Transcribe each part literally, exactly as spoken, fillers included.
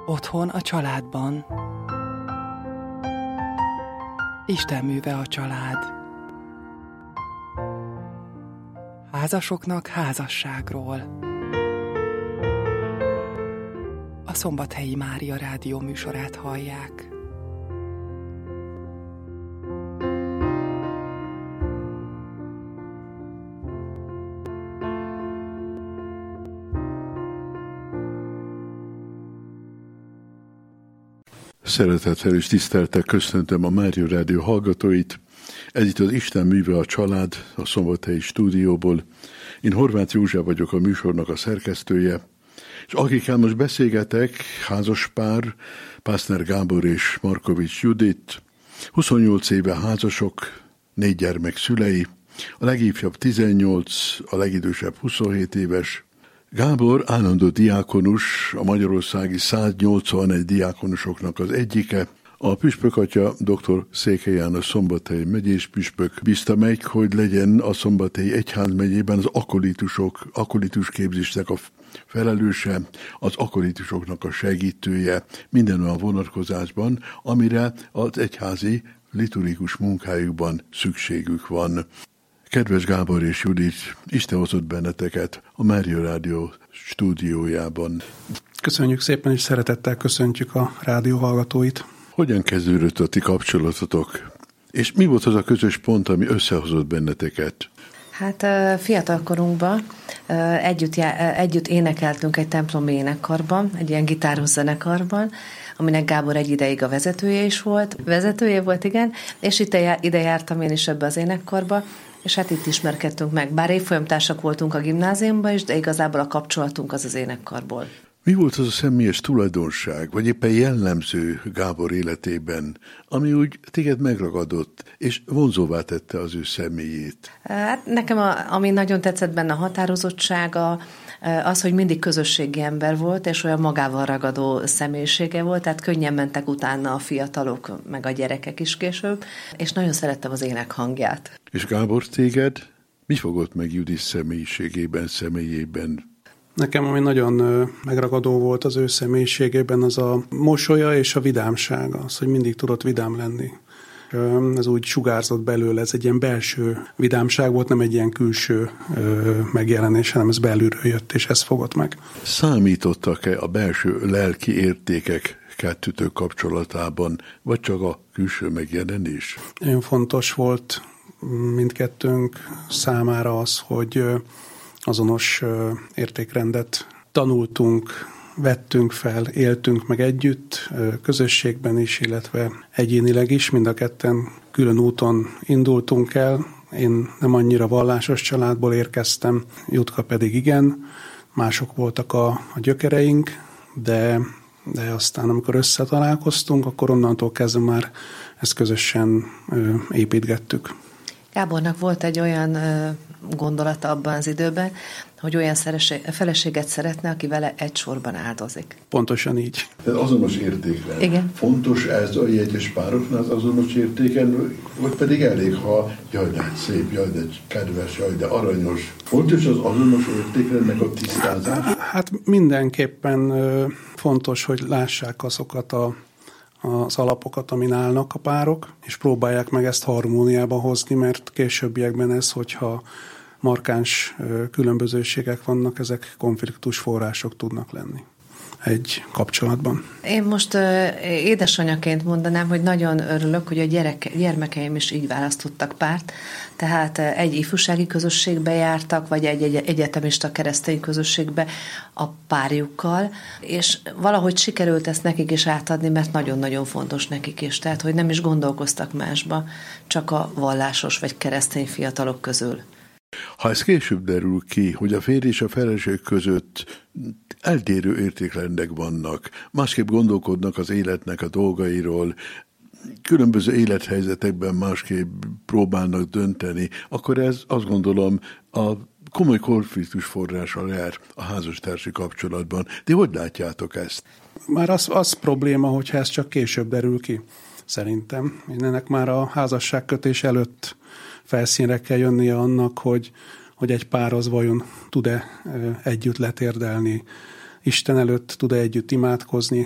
Otthon a családban. Isten műve a család. Házasoknak házasságról. A Szombathelyi Mária Rádió műsorát hallják. Szeretettel és tisztelettel köszöntöm a Mária Rádió hallgatóit. Ez itt az Isten műve a család, a Szombathelyi stúdióból. Én Horváth József vagyok, a műsornak a szerkesztője, és akikkel most beszélgetek, házaspár, Pászner Gábor és Markovics Judit, huszonnyolc éve házasok, négy gyermek szülei, a legifjabb tizennyolc, a legidősebb huszonhét éves. Gábor állandó diákonus, a magyarországi száznyolcvanegy diákonusoknak az egyike. A püspökatya dr. Székely János szombathelyi megyés püspök bízta meg, hogy legyen a Szombathelyi Egyházmegyében az akolitusok, akolitus képzésnek a felelőse, az akolitusoknak a segítője minden olyan vonatkozásban, amire az egyházi liturgikus munkájukban szükségük van. Kedves Gábor és Judit, Isten hozott benneteket a Mária Rádió stúdiójában. Köszönjük szépen, és szeretettel köszöntjük a rádió hallgatóit. Hogyan kezdődött a ti kapcsolatotok? És mi volt az a közös pont, ami összehozott benneteket? Hát fiatalkorunkban együtt, együtt énekeltünk egy templomi énekkarban, egy ilyen gitáros zenekarban, aminek Gábor egy ideig a vezetője is volt. Vezetője volt, igen, és ide, ide jártam én is ebbe az énekkarba, és hát itt ismerkedtünk meg. Bár évfolyamtársak voltunk a gimnáziumban is, de igazából a kapcsolatunk az az énekkarból. Mi volt az a személyes tulajdonság, vagy éppen jellemző Gábor életében, ami úgy téged megragadott, és vonzóvá tette az ő személyét? Hát nekem, a, ami nagyon tetszett benne a határozottsága, az, hogy mindig közösségi ember volt, és olyan magával ragadó személyisége volt, tehát könnyen mentek utána a fiatalok, meg a gyerekek is később, és nagyon szerettem az ének hangját. És Gábor, téged mi fogott meg Judit személyiségében, személyében? Nekem, ami nagyon megragadó volt az ő személyiségében, az a mosolya és a vidámsága, az, hogy mindig tudott vidám lenni. Ez úgy sugárzott belőle, ez egy ilyen belső vidámság volt, nem egy ilyen külső megjelenés, hanem ez belülről jött, és ez fogott meg. Számítottak-e a belső lelki értékek kettőtök kapcsolatában, vagy csak a külső megjelenés? Nagyon fontos volt mindkettőnk számára az, hogy azonos értékrendet tanultunk, vettünk fel, éltünk meg együtt, közösségben is, illetve egyénileg is, mind a ketten külön úton indultunk el. Én nem annyira vallásos családból érkeztem, Jutka pedig igen, mások voltak a, a gyökereink, de, de aztán amikor összetalálkoztunk, akkor onnantól kezdve már ezt közösen ö, építgettük. Gábornak volt egy olyan ö, gondolata abban az időben, hogy olyan szereség, feleséget szeretne, aki vele egy sorban áldozik. Pontosan így. Tehát azonos értékben. Igen. Fontos ez a jegyes pároknál az azonos értéken, vagy pedig elég, ha jaj, de szép, jaj, de kedves, jaj, de aranyos. Fontos az azonos értékrendnek a tisztázás? Hát mindenképpen fontos, hogy lássák azokat a az alapokat, amin állnak a párok, és próbálják meg ezt harmóniába hozni, mert későbbiekben ez, hogyha markáns különbözőségek vannak, ezek konfliktus források tudnak lenni egy kapcsolatban. Én most uh, édesanyaként mondanám, hogy nagyon örülök, hogy a gyerek, gyermekeim is így választottak párt, tehát uh, egy ifjúsági közösségbe jártak, vagy egy, egy egyetemista keresztény közösségbe a párjukkal, és valahogy sikerült ezt nekik is átadni, mert nagyon-nagyon fontos nekik is, tehát hogy nem is gondolkoztak másba, csak a vallásos vagy keresztény fiatalok közül. Ha ez később derül ki, hogy a férj és a feleség között eltérő értékrendek vannak, másképp gondolkodnak az életnek a dolgairól, különböző élethelyzetekben másképp próbálnak dönteni, akkor ez azt gondolom a komoly konfliktus forrással jár a házastársi kapcsolatban. De hogy látjátok ezt? Már az, az probléma, hogyha ez csak később derül ki, szerintem. Ennek már a házasságkötés előtt felszínre kell jönnie annak, hogy, hogy egy pár az vajon tud-e együtt letérdelni Isten előtt tud együtt imádkozni,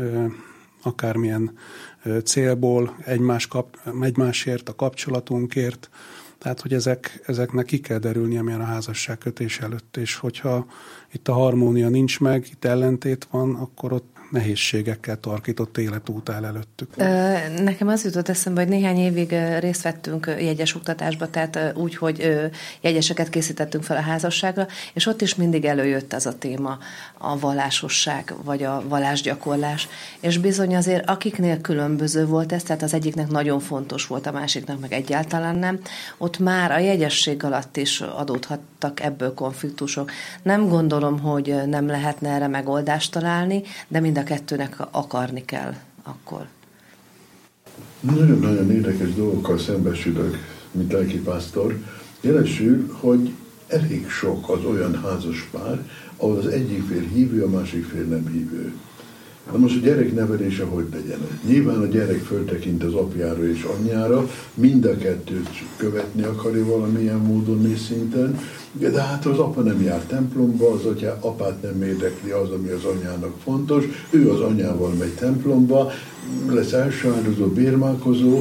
akármilyen célból, egymás kap, egymásért, a kapcsolatunkért. Tehát, hogy ezek, ezeknek ki kell derülni, amilyen a házasságkötés előtt, és hogyha itt a harmónia nincs meg, itt ellentét van, akkor ott nehézségekkel tarkított életút áll előttük. Nekem az jutott eszembe, hogy néhány évig részt vettünk jegyes oktatásba, tehát úgy, hogy jegyeseket készítettünk fel a házasságra, és ott is mindig előjött ez a téma, a vallásosság, vagy a vallásgyakorlás. És bizony azért, akiknél különböző volt ez, tehát az egyiknek nagyon fontos volt, a másiknak meg egyáltalán nem, ott már a jegyesség alatt is adódhattak ebből konfliktusok. Nem gondolom, hogy nem lehetne erre megoldást találni, de mind a kettőnek akarni kell akkor. Nagyon-nagyon érdekes dolgokkal szembesülök, mint lelkipásztor. Jelesül, hogy elég sok az olyan házas pár, ahol az egyik fél hívő, a másik fél nem hívő. Na most a gyerek nevelése hogy legyen? Nyilván a gyerek föltekint az apjára és anyjára, mind a kettőt követni akarja valamilyen módon és szinten, de hát az apa nem jár templomba, az atya, apát nem érdekli az, ami az anyának fontos, ő az anyával megy templomba, lesz első áldozó, bérmálkozó,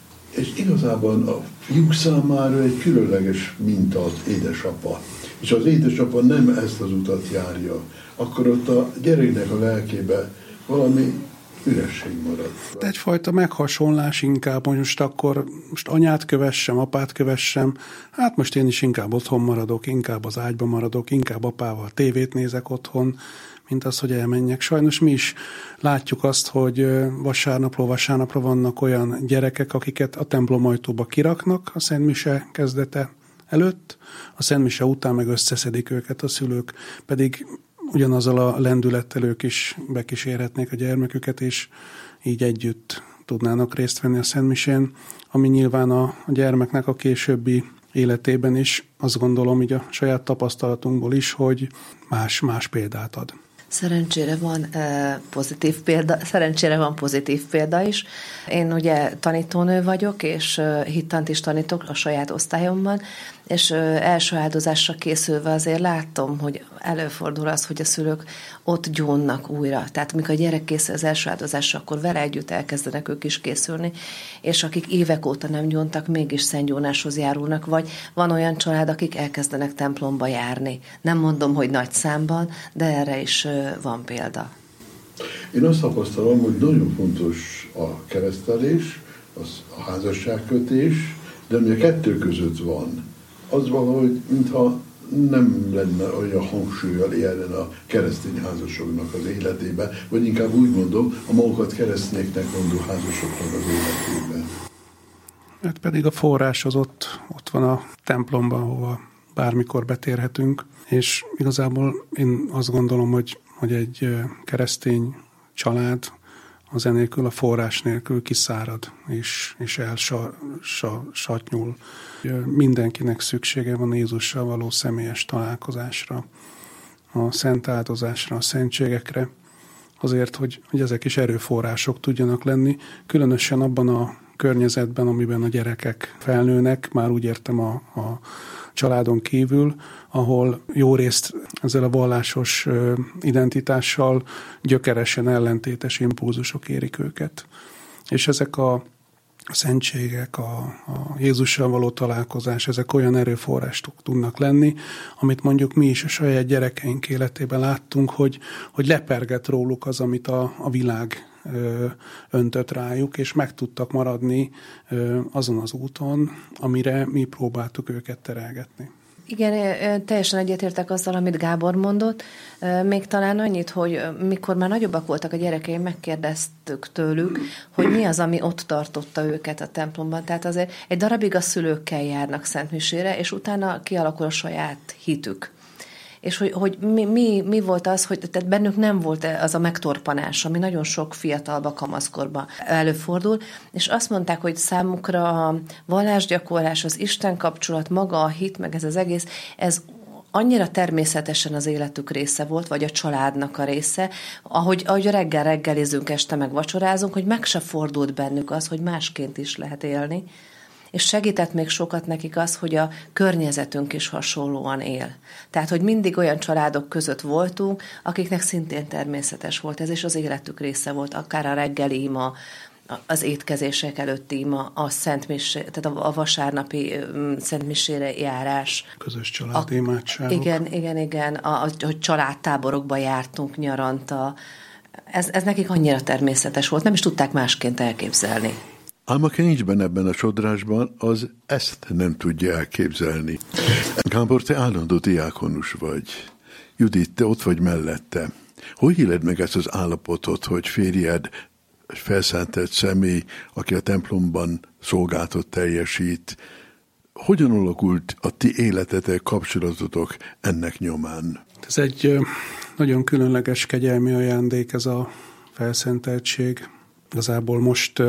és igazából a fiúk számára egy különleges minta az édesapa. És az édesapa nem ezt az utat járja, akkor ott a gyereknek a lelkébe valami üresség marad. Egyfajta meghasonlás inkább, hogy most akkor most anyát kövessem, apát kövessem, hát most én is inkább otthon maradok, inkább az ágyba maradok, inkább apával tévét nézek otthon, mint az, hogy elmenjek. Sajnos mi is látjuk azt, hogy vasárnapról vasárnapra vannak olyan gyerekek, akiket a templom ajtóba kiraknak a szentmise kezdete előtt, a szentmise után meg összeszedik őket a szülők, pedig ugyanazzal a lendülettel ők is bekísérhetnék a gyermeküket, és így együtt tudnának részt venni a szentmisén, ami nyilván a gyermeknek a későbbi életében is, azt gondolom így a saját tapasztalatunkból is, hogy más, más példát ad. Szerencsére van uh, pozitív példa, szerencsére van pozitív példa is. Én ugye tanítónő vagyok, és uh, hittant is tanítok a saját osztályomban, és uh, első áldozásra készülve azért láttam, hogy előfordul az, hogy a szülők ott gyónnak újra. Tehát amikor a gyerek készül az első áldozásra, akkor vele együtt elkezdenek ők is készülni, és akik évek óta nem gyóntak, mégis szentgyónáshoz járulnak, vagy van olyan család, akik elkezdenek templomba járni. Nem mondom, hogy nagy számban, de erre is uh, van példa. Én azt tapasztalom, hogy nagyon fontos a keresztelés, az a házasságkötés, de ami a kettő között van, az valahogy, mintha nem lenne olyan hangsúllyal éljen a keresztény házasoknak az életében, vagy inkább úgy mondom, a magukat keresztényeknek mondó házasoknak az életében. Hát pedig a forrás az ott, ott van a templomban, ahova bármikor betérhetünk, és igazából én azt gondolom, hogy, hogy egy keresztény család az enélkül, a forrás nélkül kiszárad, és, és elsatnyul. Mindenkinek szüksége van Jézussal való személyes találkozásra, a szent áldozásra, a szentségekre, azért, hogy, hogy ezek is erőforrások tudjanak lenni, különösen abban a környezetben, amiben a gyerekek felnőnek, már úgy értem a, a családon kívül, ahol jó részt ezzel a vallásos identitással gyökeresen ellentétes impulzusok érik őket. És ezek a szentségek, a, a Jézussal való találkozás, ezek olyan erőforrások tudnak lenni, amit mondjuk mi is a saját gyerekeink életében láttunk, hogy, hogy leperget róluk az, amit a, a világ ö, öntött rájuk, és meg tudtak maradni ö, azon az úton, amire mi próbáltuk őket terelgetni. Igen, teljesen egyetértek azzal, amit Gábor mondott. Még talán annyit, hogy mikor már nagyobbak voltak a gyerekeim, megkérdeztük tőlük, hogy mi az, ami ott tartotta őket a templomban. Tehát azért egy darabig a szülőkkel járnak szentmisére, és utána kialakul a saját hitük. És hogy, hogy mi, mi, mi volt az, hogy tehát bennük nem volt az a megtorpanás, ami nagyon sok fiatalba, kamaszkorban előfordul, és azt mondták, hogy számukra a vallásgyakorlás, az Isten kapcsolat, maga a hit, meg ez az egész, ez annyira természetesen az életük része volt, vagy a családnak a része, ahogy, ahogy reggel reggelizünk, este meg vacsorázunk, hogy meg se fordult bennük az, hogy másként is lehet élni. És segített még sokat nekik az, hogy a környezetünk is hasonlóan él. Tehát, hogy mindig olyan családok között voltunk, akiknek szintén természetes volt ez, és az életük része volt, akár a reggeli ima, az étkezések előtti ima, a szentmisé, tehát a vasárnapi szentmisére járás. Közös családi imádságok. Igen, igen, igen, a, a, hogy családtáborokba jártunk nyaranta. Ez, ez nekik annyira természetes volt, nem is tudták másként elképzelni. Ám aki nincs benne ebben a sodrásban, az ezt nem tudja elképzelni. Gábor, te állandó diákonus vagy. Judit, te ott vagy mellette. Hogy éled meg ezt az állapotot, hogy férjed felszentelt személy, aki a templomban szolgálatot teljesít? Hogyan alakult a ti életetek, kapcsolatotok ennek nyomán? Ez egy nagyon különleges kegyelmi ajándék, ez a felszenteltség. Igazából most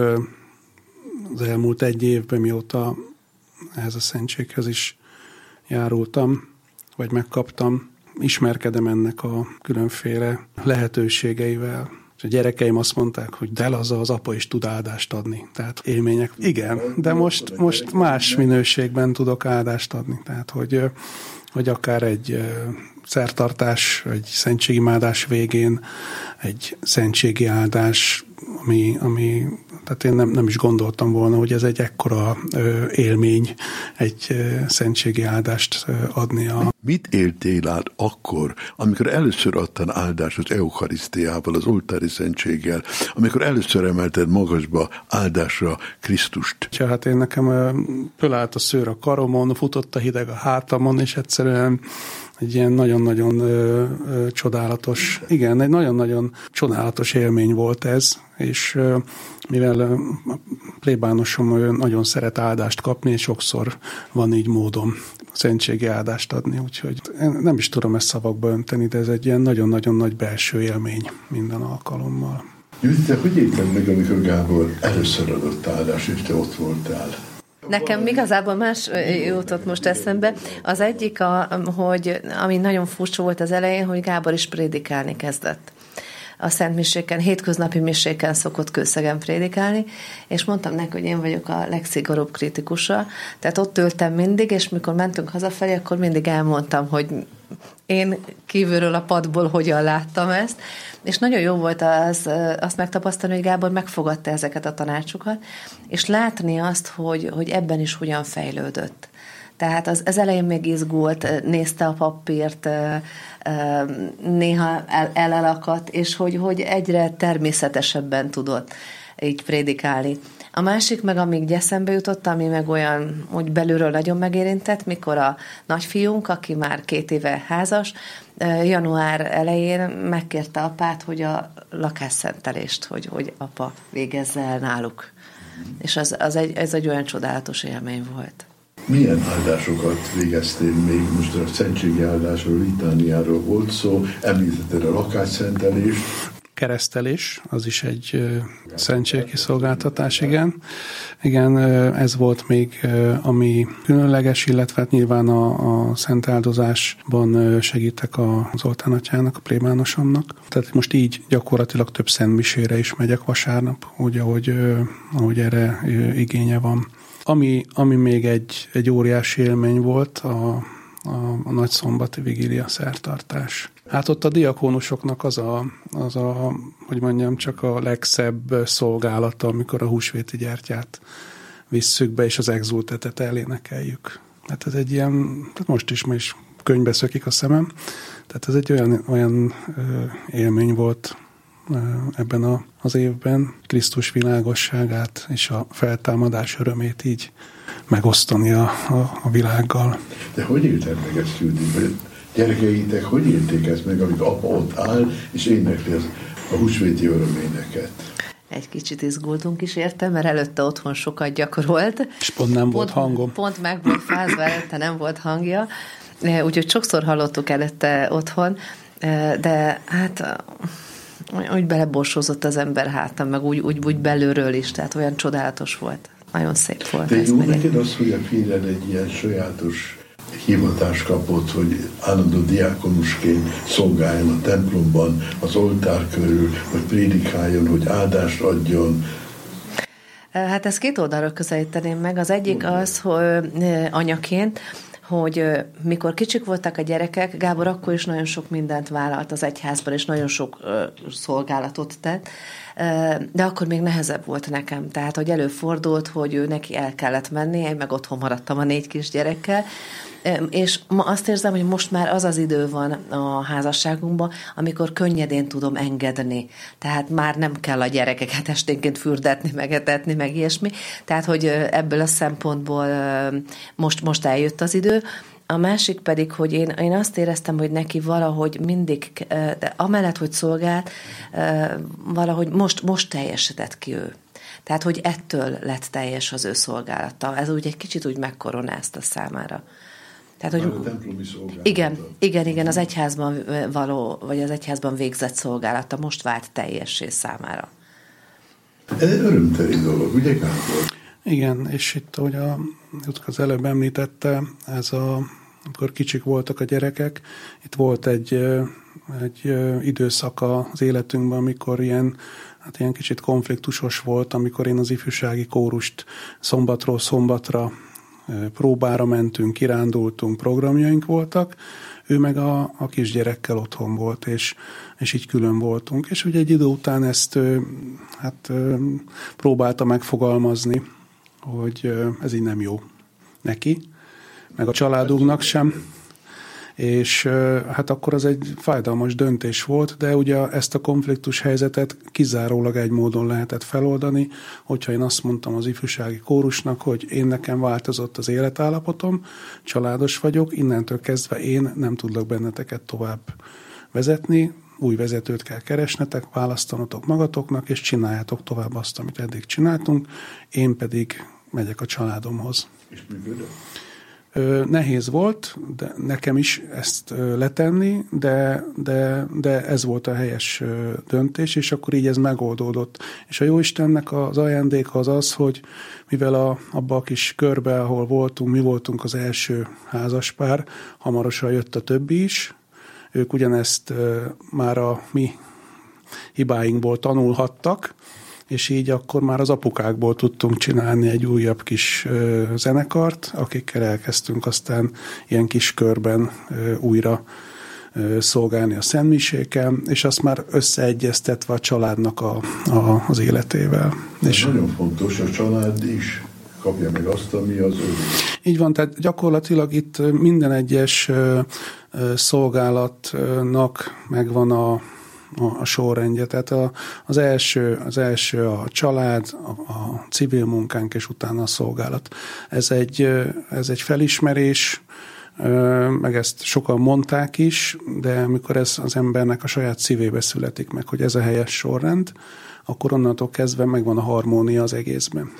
az elmúlt egy évben, mióta ehhez a szentséghez is járultam, vagy megkaptam, ismerkedem ennek a különféle lehetőségeivel. És a gyerekeim azt mondták, hogy de laza, az apa is tud áldást adni. Tehát élmények. Igen, de most, most más minőségben tudok áldást adni. Tehát, hogy, hogy akár egy szertartás, egy szentségimádás végén, egy szentségi áldás, ami, ami tehát én nem, nem is gondoltam volna, hogy ez egy ekkora ö, élmény, egy ö, szentségi áldást ö, adni. A... Mit éltél át akkor, amikor először adtál áldást az eukarisztiával, az oltári szentséggel, amikor először emelted magasba áldásra Krisztust? Ja, hát én nekem ö, fölállt a szőr a karomon, futott a hideg a hátamon, és egyszerűen egy ilyen nagyon-nagyon ö, ö, csodálatos, igen, egy nagyon-nagyon csodálatos élmény volt ez, és ö, mivel ö, a plébánosom ö, nagyon szeret áldást kapni, és sokszor van így módom szentségi áldást adni, úgyhogy nem is tudom ezt szavakba önteni, de ez egy ilyen nagyon-nagyon nagy belső élmény minden alkalommal. Judit, te hogy élted meg, amikor Gábor először adott áldást, és te ott voltál? Nekem igazából más jutott most eszembe. Az egyik, a, hogy ami nagyon furcsa volt az elején, hogy Gábor is prédikálni kezdett. A Szent Miséken, hétköznapi miséken szokott Kőszegen prédikálni, és mondtam neki, hogy én vagyok a legszigorúbb kritikusa, tehát ott ültem mindig, és mikor mentünk hazafelé, akkor mindig elmondtam, hogy én kívülről a padból hogyan láttam ezt, és nagyon jó volt az, azt megtapasztalni, hogy Gábor megfogadta ezeket a tanácsokat, és látni azt, hogy, hogy ebben is hogyan fejlődött. Tehát az, az elején még izgult, nézte a papírt, néha el, elakadt, és hogy, hogy egyre természetesebben tudott így prédikálni. A másik meg, amíg eszembe jutott, ami meg olyan, hogy belülről nagyon megérintett, mikor a nagyfiunk, aki már két éve házas, január elején megkérte apát, hogy a lakásszentelést, hogy, hogy apa végezze el náluk. És az, az egy, ez egy olyan csodálatos élmény volt. Milyen áldásokat végeztél még? Most a szentségi áldásról, litániáról volt szó, említetted a lakásszentelést. Keresztelés, az is egy szentségi szolgáltatás, igen. Igen, ez volt még, ami különleges, illetve nyilván a, a szent áldozásban segítek az oltánatyának, a plébánosomnak. Tehát most így gyakorlatilag több szentmisére is megyek vasárnap, úgy, ahogy, ahogy erre igénye van. Ami, ami még egy, egy óriási élmény volt, a, a, a nagyszombati vigília szertartás. Hát ott a diakónusoknak az a, az a, hogy mondjam, csak a legszebb szolgálata, amikor a húsvéti gyertyát visszük be, és az exultetet elénekeljük. Hát ez egy ilyen, tehát most is, ma is könyvbe szökik a szemem, tehát ez egy olyan, olyan ö, élmény volt ö, ebben a, az évben, Krisztus világosságát és a feltámadás örömét így megosztani a, a, a világgal. De hogy élted meg ezt, Judit? Gyerekeitek hogy élték ezt meg, amikor apa ott áll, és énekli az, a húsvéti öröméneket? Egy kicsit izgultunk is érte, mert előtte otthon sokat gyakorolt. És pont nem volt pont, hangom. Pont meg volt fázva, előtte nem volt hangja. Úgyhogy sokszor hallottuk előtte otthon, de hát úgy beleborsózott az ember hátán, meg úgy, úgy, úgy belülről is, tehát olyan csodálatos volt. Nagyon szép volt. De jó neked az, hogy a férjed egy ilyen sajátos hivatást kapott, hogy állandó diákonusként szolgáljon a templomban, az oltár körül, hogy prédikáljon, hogy áldást adjon. Hát ezt két oldalról közelíteném meg. Az egyik az, hogy anyaként, hogy mikor kicsik voltak a gyerekek, Gábor akkor is nagyon sok mindent vállalt az egyházban, és nagyon sok szolgálatot tett, de akkor még nehezebb volt nekem. Tehát, hogy előfordult, hogy ő neki el kellett menni, én meg otthon maradtam a négy kis gyerekkel, és ma azt érzem, hogy most már az az idő van a házasságunkban, amikor könnyedén tudom engedni. Tehát már nem kell a gyerekeket esténként fürdetni, meg etetni, meg ilyesmi. Tehát, hogy ebből a szempontból most, most eljött az idő. A másik pedig, hogy én, én azt éreztem, hogy neki valahogy mindig, de amellett, hogy szolgált, valahogy most, most teljesedett ki ő. Tehát, hogy ettől lett teljes az ő szolgálata. Ez úgy egy kicsit úgy megkoronázta számára. Tehát, hogy, igen, igen, igen, az egyházban való, vagy az egyházban végzett szolgálata most vált teljessé számára. Ez egy örömteli dolog, ugye Gábor? Igen, és itt, ahogy a, az előbb említette, ez a, amikor kicsik voltak a gyerekek, itt volt egy, egy időszaka az életünkben, amikor ilyen, hát ilyen kicsit konfliktusos volt, amikor én az ifjúsági kórust szombatról szombatra próbára mentünk, kirándultunk, programjaink voltak, ő meg a, a kisgyerekkel otthon volt, és, és így külön voltunk. És ugye egy idő után ezt hát, próbálta megfogalmazni, hogy ez így nem jó neki, meg a családunknak sem. És hát akkor az egy fájdalmas döntés volt, de ugye ezt a konfliktus helyzetet kizárólag egy módon lehetett feloldani, hogyha én azt mondtam az ifjúsági kórusnak, hogy én nekem változott az életállapotom, családos vagyok, innentől kezdve én nem tudlak benneteket tovább vezetni, új vezetőt kell keresnetek, választanatok magatoknak, és csináljátok tovább azt, amit eddig csináltunk, én pedig megyek a családomhoz. És működött? Nehéz volt, de nekem is ezt letenni, de, de, de ez volt a helyes döntés, és akkor így ez megoldódott. És a Jóistennek az ajándéka az az, hogy mivel a, abba a kis körbe, ahol voltunk, mi voltunk az első házaspár, hamarosan jött a többi is, ők ugyanezt már a mi hibáinkból tanulhattak, és így akkor már az apukákból tudtunk csinálni egy újabb kis ö, zenekart, akikkel elkezdtünk aztán ilyen kis körben ö, újra ö, szolgálni a szentmiséken, és azt már összeegyeztetve a családnak a, a, az életével. És nagyon fontos, a család is kapja meg azt, ami az ő. Így van, tehát gyakorlatilag itt minden egyes ö, ö, szolgálatnak megvan a a sorrendje. Tehát a, az, első, az első a család, a, a civil munkánk, és utána a szolgálat. Ez egy, ez egy felismerés, meg ezt sokan mondták is, de amikor ez az embernek a saját szívébe születik meg, hogy ez a helyes sorrend, akkor onnantól kezdve megvan a harmónia az egészben.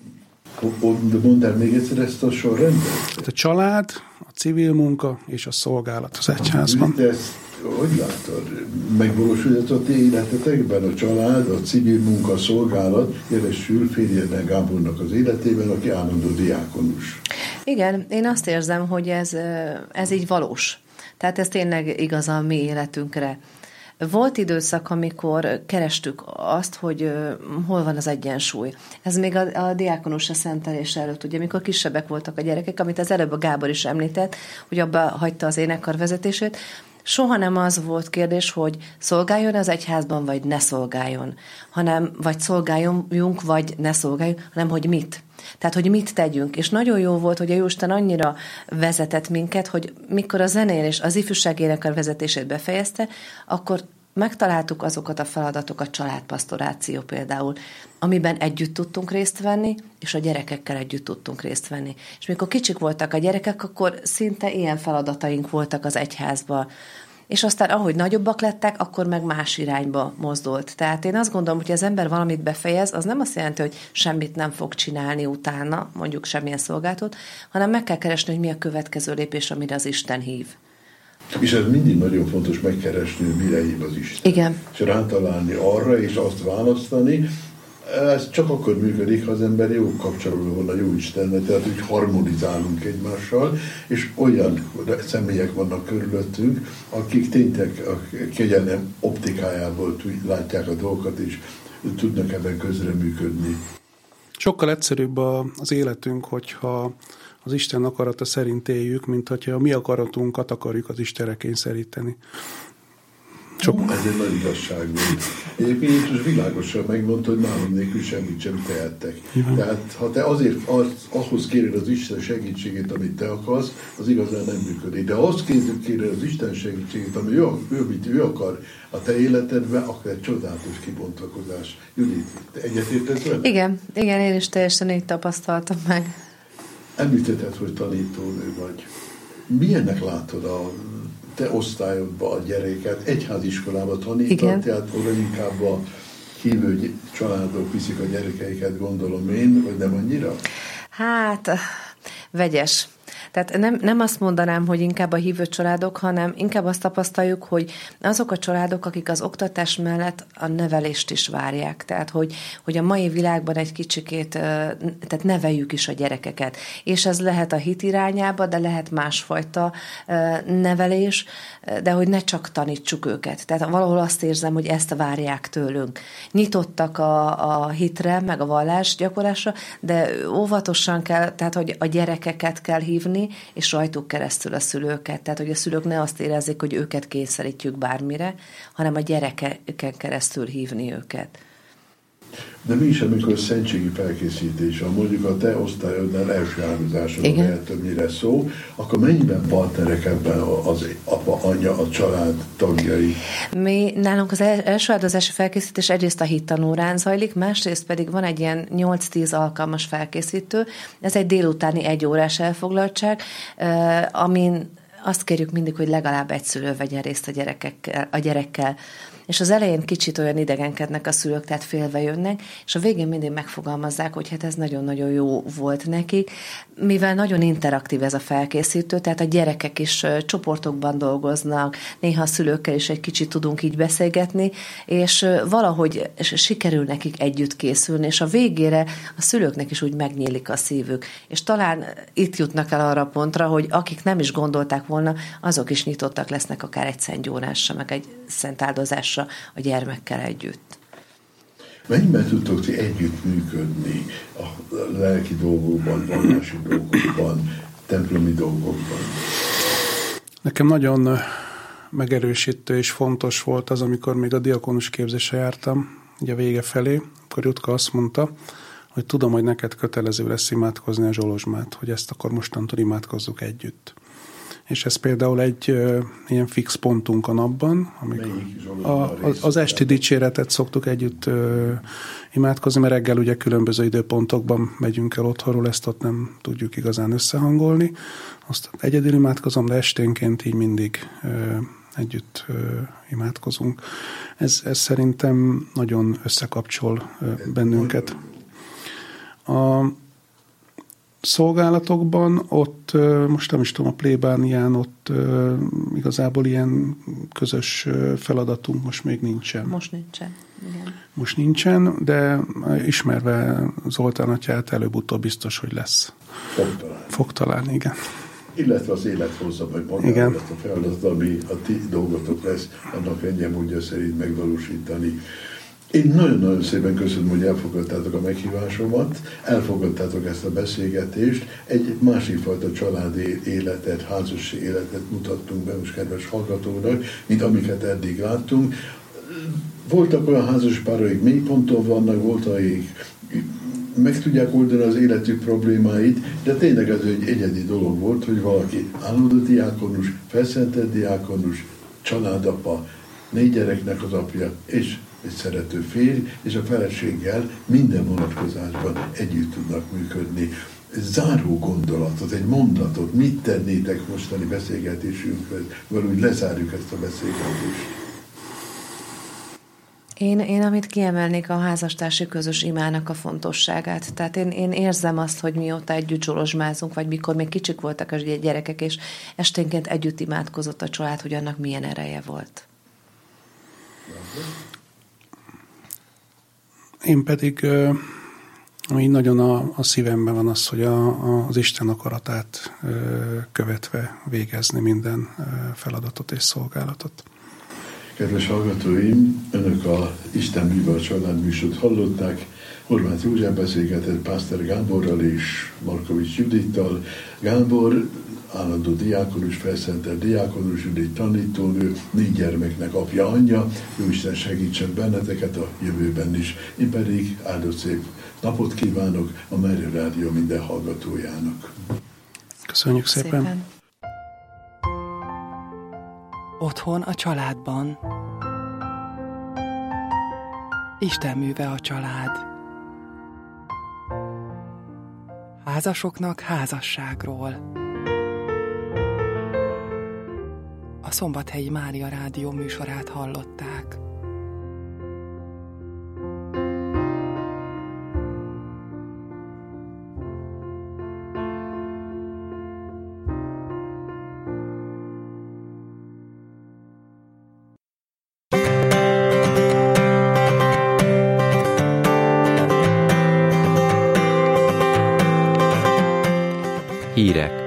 Mondd el még egyszer ezt a sorrendet? A család, a civil munka és a szolgálat az egyházban. De ezt hogy látod? Megvalósult a ti életetekben a család, a civil munka, a szolgálat, jelesül férjednek Gábornak az életében, aki állandó diákonus. Igen, én azt érzem, hogy ez, ez így valós. Tehát ez tényleg igaz a mi életünkre. Volt időszak, amikor kerestük azt, hogy uh, hol van az egyensúly. Ez még a, a diákonus a szentelés előtt, ugye, amikor kisebbek voltak a gyerekek, amit az előbb a Gábor is említett, hogy abba hagyta az énekkar vezetését. Soha nem az volt kérdés, hogy szolgáljon az egyházban, vagy ne szolgáljon, hanem vagy szolgáljunk, vagy ne szolgáljunk, hanem hogy mit. Tehát, hogy mit tegyünk. És nagyon jó volt, hogy a Jóisten annyira vezetett minket, hogy mikor a zenélés, az ifjúság énekkar vezetését befejezte, akkor megtaláltuk azokat a feladatokat, családpastoráció például, amiben együtt tudtunk részt venni, és a gyerekekkel együtt tudtunk részt venni. És mikor kicsik voltak a gyerekek, akkor szinte ilyen feladataink voltak az egyházban. És aztán, ahogy nagyobbak lettek, akkor meg más irányba mozdult. Tehát én azt gondolom, hogy az ember valamit befejez, az nem azt jelenti, hogy semmit nem fog csinálni utána, mondjuk semmilyen szolgálatot, hanem meg kell keresni, hogy mi a következő lépés, amire az Isten hív. És ez mindig nagyon fontos megkeresni, hogy mire hív az Isten. Igen. És rátalálni arra, és azt választani. Ez csak akkor működik, ha az ember jó kapcsolatban van a jó Istennel, tehát úgy harmonizálunk egymással, és olyan személyek vannak körülöttünk, akik tényleg a kegyelem optikájából látják a dolgokat, és tudnak ebben közreműködni. Sokkal egyszerűbb az életünk, hogyha az Isten akarata szerint éljük, mint hogyha a mi akaratunkat akarjuk az Istenre kényszeríteni. Sok. Ez egy nagy igazság volt. Egyébként Jézus világosan megmondta, hogy nálam nélkül semmit sem tehettek. Igen. Tehát ha te azért az, ahhoz kéred az Isten segítségét, amit te akarsz, az igazán nem működik. De ha azt kéred az Isten segítségét, ami ő, ő, amit ő akar a te életedben, akkor egy csodálatos kibontakozás. Judit, te egyetértesz vele? Igen, igen, én is teljesen így tapasztaltam meg. Említetted, hogy tanítónő vagy. Milyennek látod a te osztályodban a gyereket? Egyháziskolába tanított, tehát oda inkább a hívő családok viszik a gyerekeiket, gondolom én, vagy nem annyira? Hát, vegyes. Tehát nem, nem azt mondanám, hogy inkább a hívő családok, hanem inkább azt tapasztaljuk, hogy azok a családok, akik az oktatás mellett a nevelést is várják. Tehát, hogy, hogy a mai világban egy kicsikét, tehát neveljük is a gyerekeket. És ez lehet a hit irányába, de lehet másfajta nevelés, de hogy ne csak tanítsuk őket. Tehát valahol azt érzem, hogy ezt várják tőlünk. Nyitottak a, a hitre, meg a vallás gyakorlásra, de óvatosan kell, tehát, hogy a gyerekeket kell hívni, és rajtuk keresztül a szülőket. Tehát, hogy a szülők ne azt érezzék, hogy őket kényszerítjük bármire, hanem a gyerekeken keresztül hívni őket. De mi is, amikor szentségi felkészítés, ha mondjuk a te osztályodnál első áldozásodon lehet többnyire szó, akkor mennyiben partnerek ebben az apa, anya, a család tagjai? Mi nálunk az első áldozási felkészítés egyrészt a hittanórán zajlik, másrészt pedig van egy ilyen nyolc-tíz alkalmas felkészítő. Ez egy délutáni egy órás elfoglaltság, amin azt kérjük mindig, hogy legalább egy szülő vegyen részt a gyerekekkel, a gyerekkel. És az elején kicsit olyan idegenkednek a szülők, tehát félve jönnek, és a végén mindig megfogalmazzák, hogy hát ez nagyon-nagyon jó volt nekik, mivel nagyon interaktív ez a felkészítő, tehát a gyerekek is csoportokban dolgoznak, néha a szülőkkel is egy kicsit tudunk így beszélgetni, és valahogy sikerül nekik együtt készülni, és a végére a szülőknek is úgy megnyílik a szívük. És talán itt jutnak el arra a pontra, hogy akik nem is gondolták volna, azok is nyitottak lesznek akár egy szentgyónásra, meg egy szent áldozásra a gyermekkel együtt. Mennyiben tudtok ti együtt működni a lelki dolgokban, vallási dolgokban, templomi dolgokban? Nekem nagyon megerősítő és fontos volt az, amikor még a diakonus képzésre jártam, ugye a vége felé, akkor Jutka azt mondta, hogy tudom, hogy neked kötelező lesz imádkozni a Zsolozsmát, hogy ezt akkor mostantól imádkozzuk együtt. És ez például egy ö, ilyen fix pontunk a napban, amikor a, az, az esti dicséretet szoktuk együtt ö, imádkozni, mert reggel ugye különböző időpontokban megyünk el otthonról, ezt ott nem tudjuk igazán összehangolni. Azt egyedül imádkozom, de esténként így mindig ö, együtt ö, imádkozunk. Ez, ez szerintem nagyon összekapcsol ö, bennünket. A szolgálatokban, ott most nem is tudom, a plébánián, ott igazából ilyen közös feladatunk most még nincsen. Most nincsen, igen. Most nincsen, de ismerve Zoltán atyát előbb-utóbb biztos, hogy lesz. Fog találni. Fog találni, igen. Illetve az élet hozza meg magára ezt a feladatot, ami a ti dolgotok lesz, annak ennyi módja szerint megvalósítani. Én nagyon-nagyon szépen köszönöm, hogy elfogadtátok a meghívásomat, elfogadtátok ezt a beszélgetést, egy másik fajta családi életet, házas életet mutattunk be most kedves hallgatóknak, mint amiket eddig láttunk. Voltak olyan házas páraik mélyponton vannak, voltak, akik meg tudják oldani az életük problémáit, de tényleg ez egy egyedi dolog volt, hogy valaki állandó diákonus, felszentett diákonus, családapa, négy gyereknek az apja, és egy szerető férj, és a feleséggel minden vonatkozásban együtt tudnak működni. Záró gondolatot, egy mondatot, mit tennétek mostani beszélgetésünkhöz, valahogy lezárjuk ezt a beszélgetést. Én, én amit kiemelnék, a házastársi közös imának a fontosságát. Tehát én, én érzem azt, hogy mióta együtt zsolozsmázunk, vagy mikor még kicsik voltak a gyerekek, és esténként együtt imádkozott a család, hogy annak milyen ereje volt. Én pedig, ami nagyon a, a szívemben van az, hogy a, a, az Isten akaratát követve végezni minden feladatot és szolgálatot. Kedves hallgatóim, Önök a Isten műve a család műsort hallották. Horváth József beszélgetett Pásztor Gáborral és Markovics Judittal. Gábor állandó diákonus, felszentelt diákonus, Judit tanítónő, négy gyermeknek apja, anyja. Jóisten segítsen benneteket a jövőben is. Én pedig áldott szép napot kívánok a Mária Rádió minden hallgatójának. Köszönjük szépen! szépen. Otthon a családban. Isten műve a család. Házasoknak házasságról. A Szombathelyi Mária Rádió műsorát hallották. Hírek.